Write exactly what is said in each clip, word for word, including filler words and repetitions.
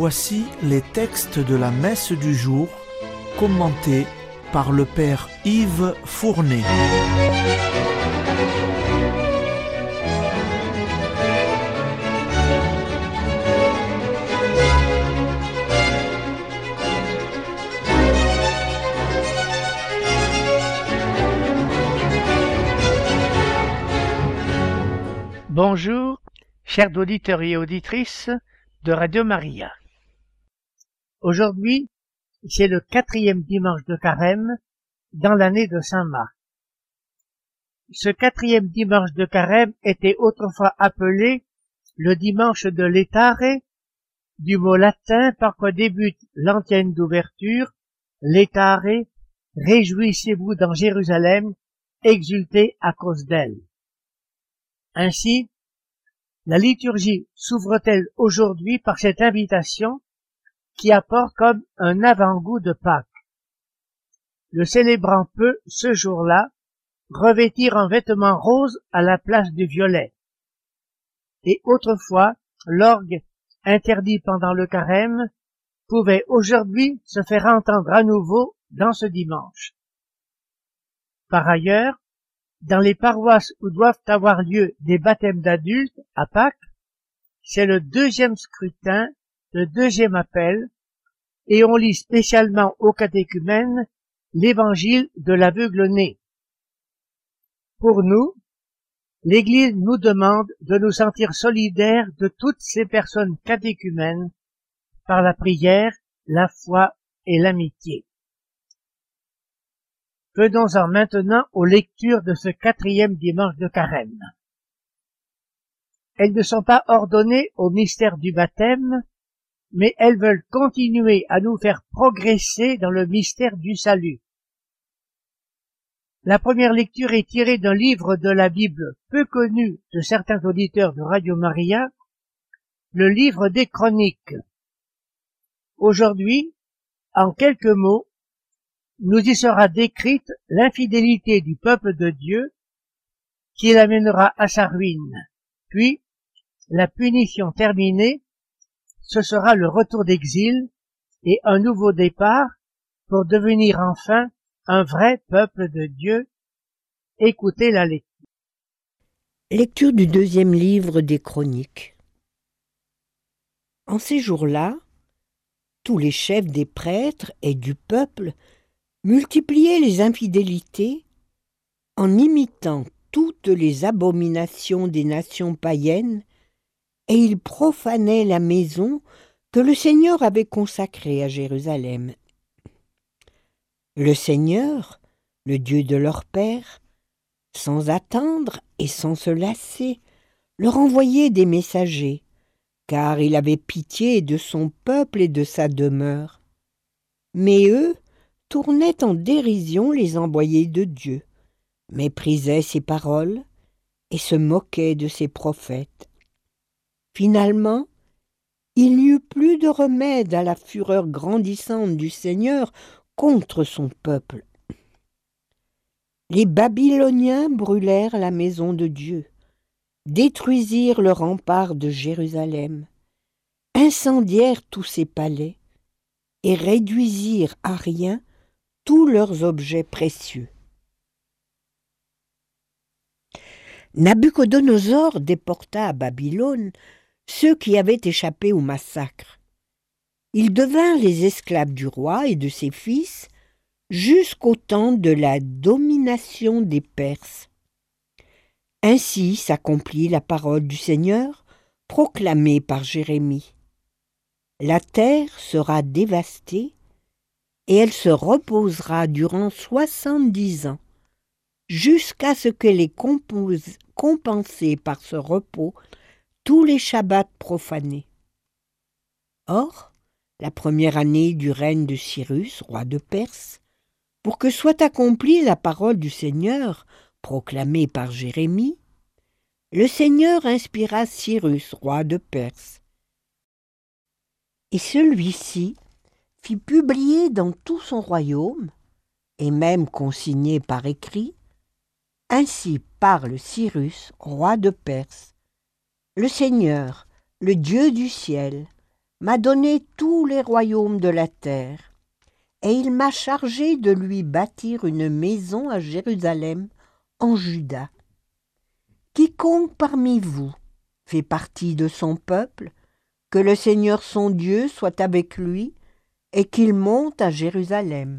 Voici les textes de la messe du jour, commentés par le Père Yves Fournet. Bonjour, chers auditeurs et auditrices de Radio Maria. Aujourd'hui, c'est le quatrième dimanche de Carême dans l'année de Saint Marc. Ce quatrième dimanche de Carême était autrefois appelé le dimanche de Laetare, du mot latin par quoi débute l'antienne d'ouverture, Laetare, réjouissez-vous dans Jérusalem, exultez à cause d'elle. Ainsi, la liturgie s'ouvre-t-elle aujourd'hui par cette invitation qui apporte comme un avant-goût de Pâques. Le célébrant peut, ce jour-là, revêtir un vêtement rose à la place du violet. Et autrefois, l'orgue, interdit pendant le carême, pouvait aujourd'hui se faire entendre à nouveau dans ce dimanche. Par ailleurs, dans les paroisses où doivent avoir lieu des baptêmes d'adultes à Pâques, c'est le deuxième scrutin, le deuxième appel, et on lit spécialement au catéchumène l'évangile de l'aveugle-né. Pour nous, l'Église nous demande de nous sentir solidaires de toutes ces personnes catéchumènes par la prière, la foi et l'amitié. Venons-en maintenant aux lectures de ce quatrième dimanche de Carême. Elles ne sont pas ordonnées au mystère du baptême, mais elles veulent continuer à nous faire progresser dans le mystère du salut. La première lecture est tirée d'un livre de la Bible peu connu de certains auditeurs de Radio Maria, le livre des Chroniques. Aujourd'hui, en quelques mots, nous y sera décrite l'infidélité du peuple de Dieu qui l'amènera à sa ruine. Puis, la punition terminée, ce sera le retour d'exil et un nouveau départ pour devenir enfin un vrai peuple de Dieu. Écoutez la lecture. Lecture du deuxième livre des Chroniques. En ces jours-là, tous les chefs des prêtres et du peuple multipliaient les infidélités en imitant toutes les abominations des nations païennes, et ils profanaient la maison que le Seigneur avait consacrée à Jérusalem. Le Seigneur, le Dieu de leur père, sans attendre et sans se lasser, leur envoyait des messagers, car il avait pitié de son peuple et de sa demeure. Mais eux tournaient en dérision les envoyés de Dieu, méprisaient ses paroles et se moquaient de ses prophètes. Finalement, il n'y eut plus de remède à la fureur grandissante du Seigneur contre son peuple. Les Babyloniens brûlèrent la maison de Dieu, détruisirent le rempart de Jérusalem, incendièrent tous ses palais et réduisirent à rien tous leurs objets précieux. Nabuchodonosor déporta à Babylone ceux qui avaient échappé au massacre. Ils devinrent les esclaves du roi et de ses fils jusqu'au temps de la domination des Perses. Ainsi s'accomplit la parole du Seigneur proclamée par Jérémie. La terre sera dévastée et elle se reposera durant soixante-dix ans, jusqu'à ce qu'elle ait compose, compensé par ce repos tous les shabbats profanés. Or, la première année du règne de Cyrus, roi de Perse, pour que soit accomplie la parole du Seigneur proclamée par Jérémie, le Seigneur inspira Cyrus, roi de Perse. Et celui-ci fit publier dans tout son royaume, et même consigné par écrit, ainsi parle Cyrus, roi de Perse, le Seigneur, le Dieu du ciel, m'a donné tous les royaumes de la terre, et il m'a chargé de lui bâtir une maison à Jérusalem, en Juda. Quiconque parmi vous fait partie de son peuple, que le Seigneur son Dieu soit avec lui, et qu'il monte à Jérusalem.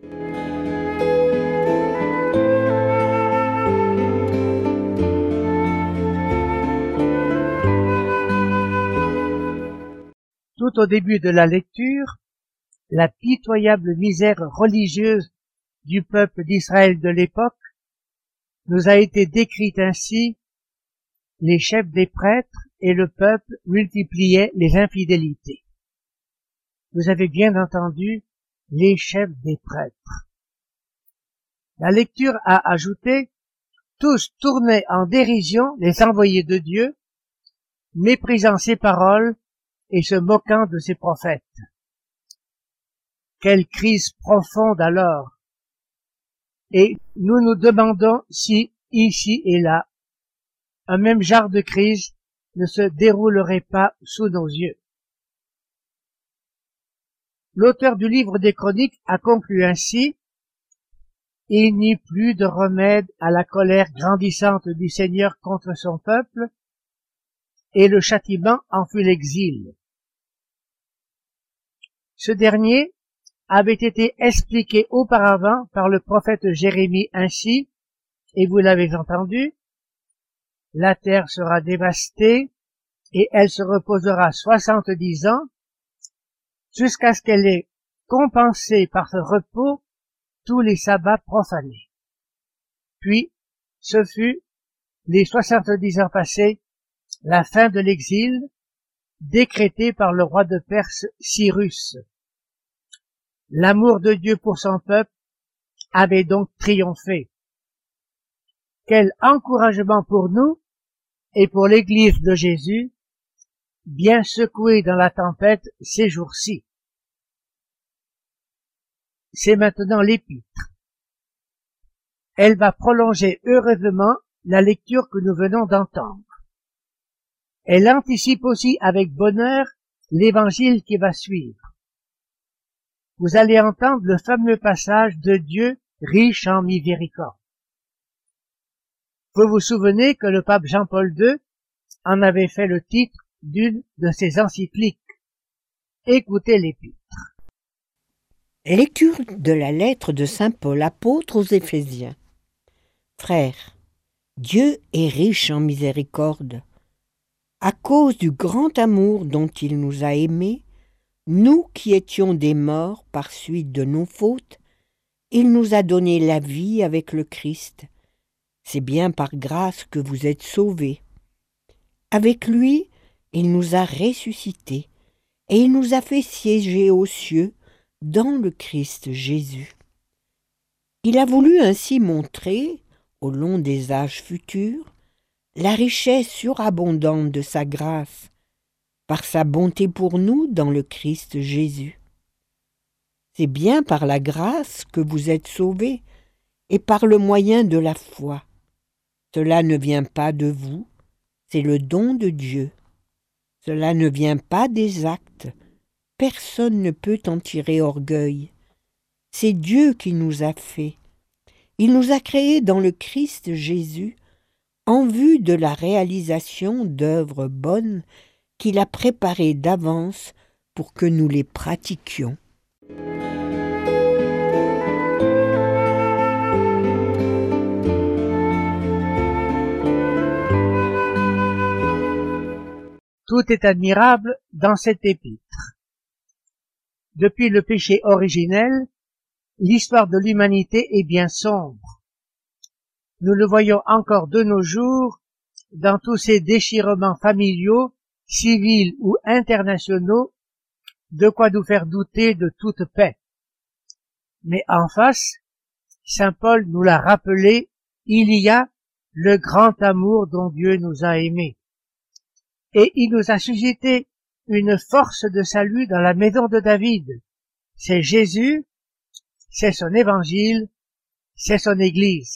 Tout au début de la lecture, la pitoyable misère religieuse du peuple d'Israël de l'époque nous a été décrite ainsi: les chefs des prêtres et le peuple multipliaient les infidélités. Vous avez bien entendu, les chefs des prêtres. La lecture a ajouté: tous tournaient en dérision les envoyés de Dieu, méprisant ses paroles et se moquant de ses prophètes. Quelle crise profonde alors! Et nous nous demandons si, ici et là, un même genre de crise ne se déroulerait pas sous nos yeux. L'auteur du livre des Chroniques a conclu ainsi: il n'y eut plus de remède à la colère grandissante du Seigneur contre son peuple, et le châtiment en fut l'exil. Ce dernier avait été expliqué auparavant par le prophète Jérémie ainsi, et vous l'avez entendu: la terre sera dévastée et elle se reposera soixante-dix ans jusqu'à ce qu'elle ait compensé par ce repos tous les sabbats profanés. Puis, ce fut, les soixante-dix ans passés, la fin de l'exil, décrétée par le roi de Perse Cyrus. L'amour de Dieu pour son peuple avait donc triomphé. Quel encouragement pour nous et pour l'Église de Jésus, bien secouée dans la tempête ces jours-ci. C'est maintenant l'épître. Elle va prolonger heureusement la lecture que nous venons d'entendre. Elle anticipe aussi avec bonheur l'évangile qui va suivre. Vous allez entendre le fameux passage de Dieu riche en miséricorde. Vous vous souvenez que le pape Jean-Paul deux en avait fait le titre d'une de ses encycliques. Écoutez l'épître. Lecture de la lettre de saint Paul apôtre aux Éphésiens. Frères, Dieu est riche en miséricorde. À cause du grand amour dont il nous a aimés, nous qui étions des morts par suite de nos fautes, il nous a donné la vie avec le Christ. C'est bien par grâce que vous êtes sauvés. Avec lui, il nous a ressuscités et il nous a fait siéger aux cieux dans le Christ Jésus. Il a voulu ainsi montrer, au long des âges futurs, la richesse surabondante de sa grâce, par sa bonté pour nous dans le Christ Jésus. C'est bien par la grâce que vous êtes sauvés et par le moyen de la foi. Cela ne vient pas de vous, c'est le don de Dieu. Cela ne vient pas des actes. Personne ne peut en tirer orgueil. C'est Dieu qui nous a fait. Il nous a créés dans le Christ Jésus en vue de la réalisation d'œuvres bonnes qu'il a préparées d'avance pour que nous les pratiquions. Tout est admirable dans cet épître. Depuis le péché originel, l'histoire de l'humanité est bien sombre. Nous le voyons encore de nos jours dans tous ces déchirements familiaux, civils ou internationaux, de quoi nous faire douter de toute paix. Mais en face, saint Paul nous l'a rappelé, il y a le grand amour dont Dieu nous a aimés. Et il nous a suscité une force de salut dans la maison de David. C'est Jésus, c'est son évangile, c'est son église.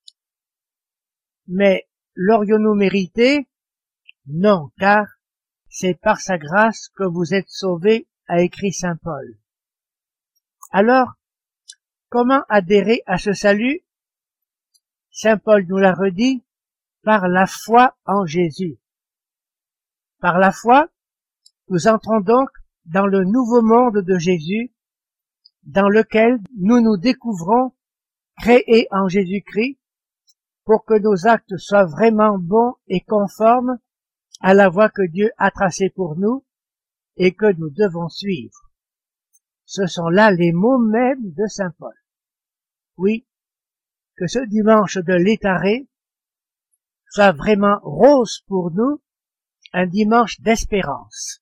Mais l'aurions-nous mérité? Non, car c'est par sa grâce que vous êtes sauvés, a écrit saint Paul. Alors, comment adhérer à ce salut? Saint Paul nous l'a redit, par la foi en Jésus. Par la foi, nous entrons donc dans le nouveau monde de Jésus, dans lequel nous nous découvrons créés en Jésus-Christ, pour que nos actes soient vraiment bons et conformes à la voie que Dieu a tracée pour nous et que nous devons suivre. Ce sont là les mots mêmes de saint Paul. Oui, que ce dimanche de l'Étaré soit vraiment rose pour nous, un dimanche d'espérance.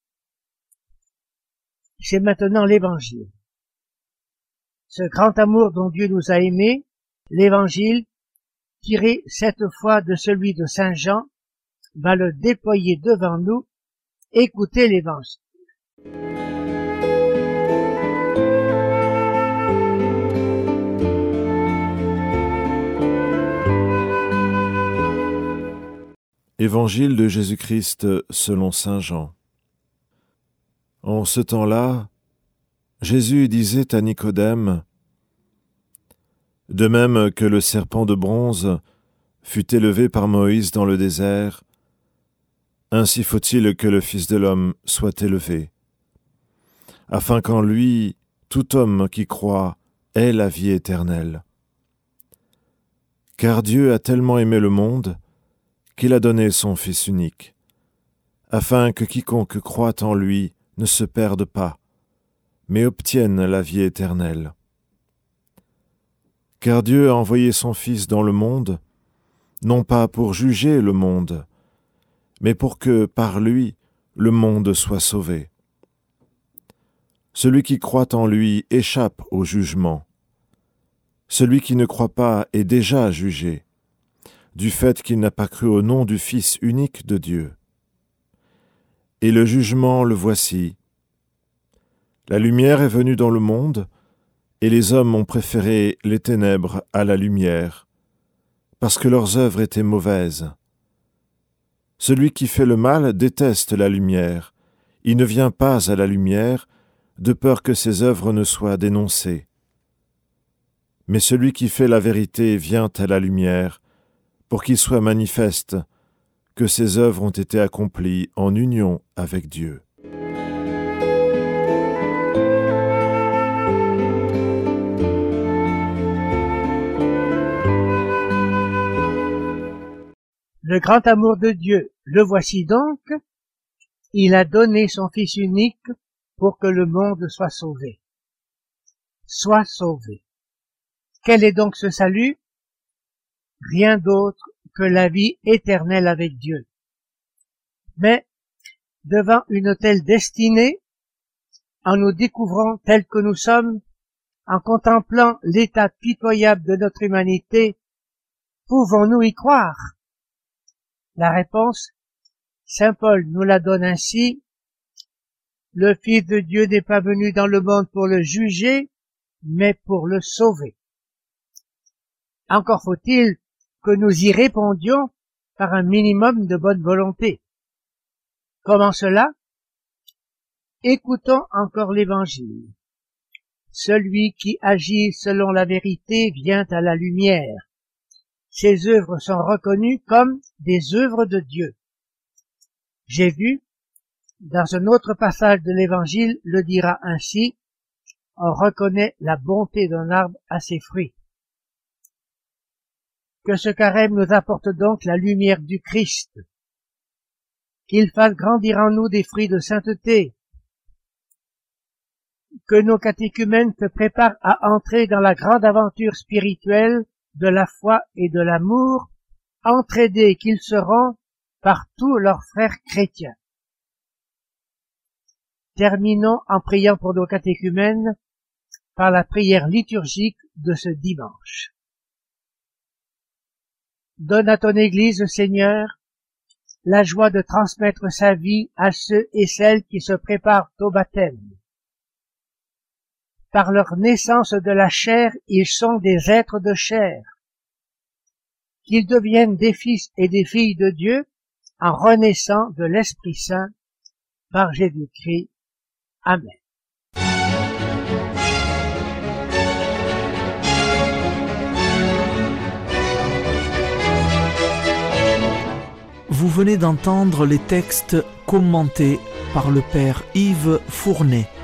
C'est maintenant l'Évangile. Ce grand amour dont Dieu nous a aimés, l'Évangile, tiré cette fois de celui de saint Jean, va le déployer devant nous. Écoutez l'Évangile. Évangile de Jésus-Christ selon saint Jean. En ce temps-là, Jésus disait à Nicodème, « De même que le serpent de bronze fut élevé par Moïse dans le désert, ainsi faut-il que le Fils de l'homme soit élevé, afin qu'en lui, tout homme qui croit ait la vie éternelle. Car Dieu a tellement aimé le monde qu'il a donné son Fils unique, afin que quiconque croit en lui ne se perde pas, mais obtienne la vie éternelle. Car Dieu a envoyé son Fils dans le monde, non pas pour juger le monde, mais pour que, par lui, le monde soit sauvé. Celui qui croit en lui échappe au jugement. Celui qui ne croit pas est déjà jugé, du fait qu'il n'a pas cru au nom du Fils unique de Dieu. Et le jugement, le voici. La lumière est venue dans le monde, et les hommes ont préféré les ténèbres à la lumière, parce que leurs œuvres étaient mauvaises. Celui qui fait le mal déteste la lumière, il ne vient pas à la lumière, de peur que ses œuvres ne soient dénoncées. Mais celui qui fait la vérité vient à la lumière, pour qu'il soit manifeste que ses œuvres ont été accomplies en union avec Dieu. Le grand amour de Dieu, le voici donc, il a donné son Fils unique pour que le monde soit sauvé. Soit sauvé. Quel est donc ce salut? Rien d'autre que la vie éternelle avec Dieu. Mais, devant une telle destinée, en nous découvrant tels que nous sommes, en contemplant l'état pitoyable de notre humanité, pouvons-nous y croire? La réponse, saint Paul nous la donne ainsi, « Le Fils de Dieu n'est pas venu dans le monde pour le juger, mais pour le sauver. » Encore faut-il que nous y répondions par un minimum de bonne volonté. Comment cela? Écoutons encore l'Évangile. Celui qui agit selon la vérité vient à la lumière. Ses œuvres sont reconnues comme des œuvres de Dieu. J'ai vu, dans un autre passage de l'Évangile, le dira ainsi, on reconnaît la bonté d'un arbre à ses fruits. Que ce carême nous apporte donc la lumière du Christ, qu'il fasse grandir en nous des fruits de sainteté, que nos catéchumènes se préparent à entrer dans la grande aventure spirituelle de la foi et de l'amour, entraînés qu'ils seront par tous leurs frères chrétiens. Terminons en priant pour nos catéchumènes par la prière liturgique de ce dimanche. Donne à ton Église, Seigneur, la joie de transmettre sa vie à ceux et celles qui se préparent au baptême. Par leur naissance de la chair, ils sont des êtres de chair. Qu'ils deviennent des fils et des filles de Dieu en renaissant de l'Esprit Saint. par Jésus-Christ. Amen. Vous venez d'entendre les textes commentés par le Père Yves Fournet.